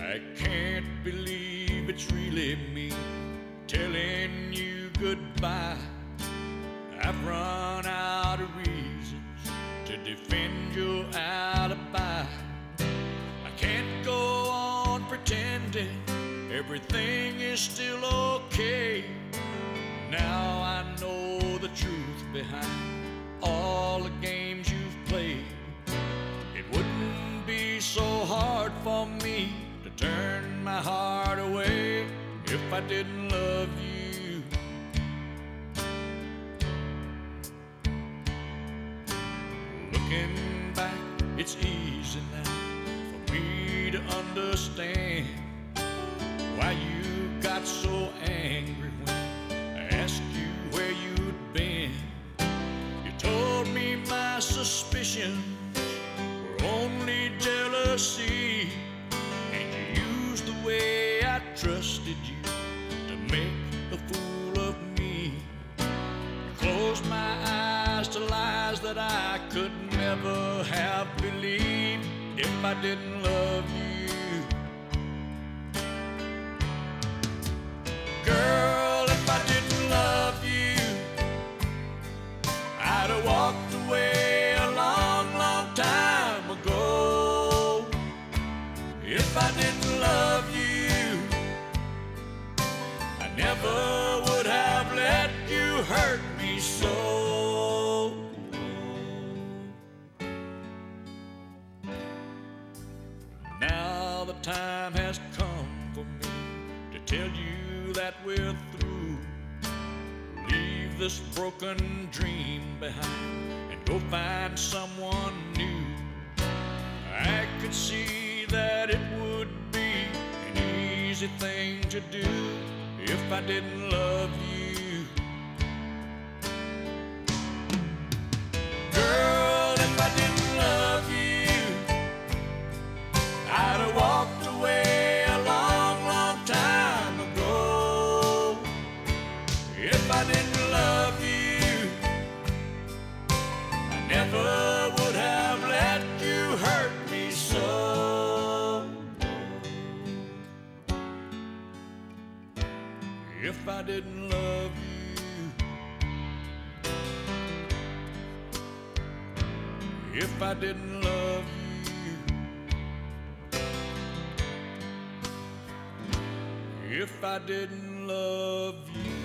I can't believe it's really me telling you goodbye. I've run out of reasons to defend your alibi. I can't go on pretending everything is still okay. Now I know the truth behind all the games you've played. It wouldn't be so hard for me to turn my heart away if I didn't love you. Looking back, it's easy now for me to understand why you got so angry when I asked you where you'd been. You told me my suspicions were only jealousy, and you used the way I trusted you to make a fool of me. You closed my eyes to lies that I could never have believed if I didn't love you. Girl, if I didn't love you, I'd have walked away a long, long time ago. If I didn't love you, I never would have let you hurt me so. Now the time has come for me to tell you that we're through. Leave this broken dream behind and go find someone new. I could see that it would be an easy thing to do if I didn't love you. Girl, if I didn't love you, I'd have walked away a long, long time ago. If I didn't love you, I never would have let you hurt me so. If I didn't love you, if I didn't love you, if I didn't love you.